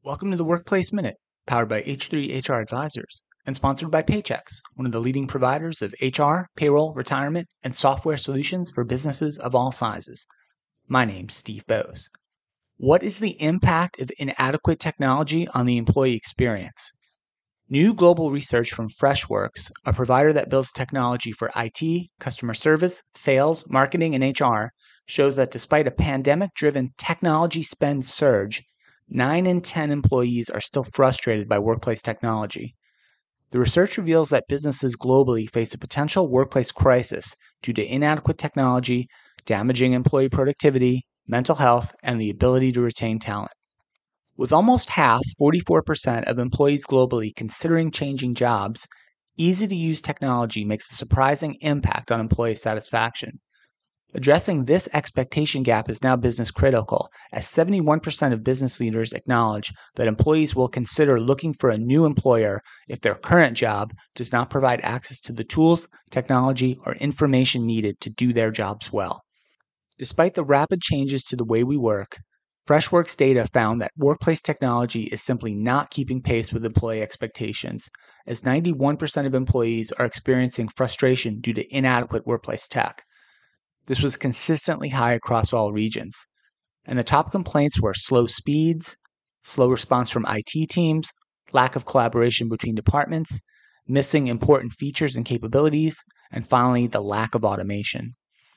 Welcome to the Workplace Minute, powered by H3 HR Advisors and sponsored by Paychex, one of the leading providers of HR, payroll, retirement, and software solutions for businesses of all sizes. My name's Steve Bose. What is the impact of inadequate technology on the employee experience? New global research from Freshworks, a provider that builds technology for IT, customer service, sales, marketing, and HR, shows that despite a pandemic-driven technology spend surge, 9 in 10 employees are still frustrated by workplace technology. The research reveals that businesses globally face a potential workplace crisis due to inadequate technology, damaging employee productivity, mental health, and the ability to retain talent. With almost half, 44% of employees globally considering changing jobs, easy-to-use technology makes a surprising impact on employee satisfaction. Addressing this expectation gap is now business critical, as 71% of business leaders acknowledge that employees will consider looking for a new employer if their current job does not provide access to the tools, technology, or information needed to do their jobs well. Despite the rapid changes to the way we work, Freshworks data found that workplace technology is simply not keeping pace with employee expectations, as 91% of employees are experiencing frustration due to inadequate workplace tech. This was consistently high across all regions, and the top complaints were slow speeds, slow response from IT teams, lack of collaboration between departments, missing important features and capabilities, and finally, the lack of automation.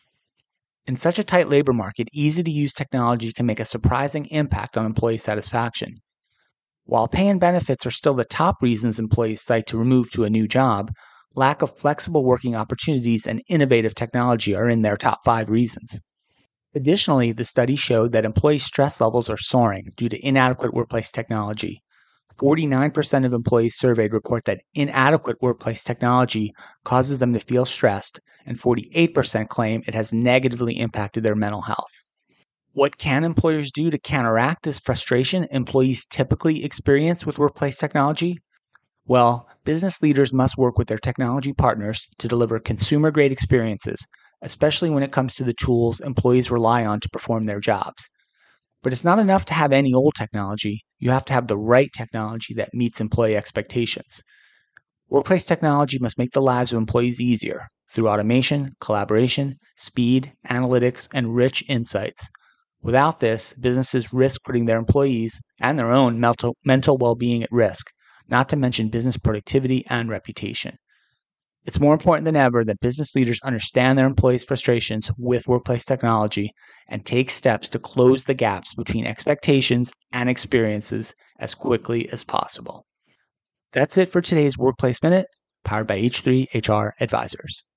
In such a tight labor market, easy-to-use technology can make a surprising impact on employee satisfaction. While pay and benefits are still the top reasons employees cite to move to a new job, lack of flexible working opportunities and innovative technology are in their top 5 reasons. Additionally, the study showed that employee stress levels are soaring due to inadequate workplace technology. 49% of employees surveyed report that inadequate workplace technology causes them to feel stressed, and 48% claim it has negatively impacted their mental health. What can employers do to counteract this frustration employees typically experience with workplace technology? Well, business leaders must work with their technology partners to deliver consumer-grade experiences, especially when it comes to the tools employees rely on to perform their jobs. But it's not enough to have any old technology. You have to have the right technology that meets employee expectations. Workplace technology must make the lives of employees easier through automation, collaboration, speed, analytics, and rich insights. Without this, businesses risk putting their employees and their own mental well-being at risk, not to mention business productivity and reputation. It's more important than ever that business leaders understand their employees' frustrations with workplace technology and take steps to close the gaps between expectations and experiences as quickly as possible. That's it for today's Workplace Minute, powered by H3 HR Advisors.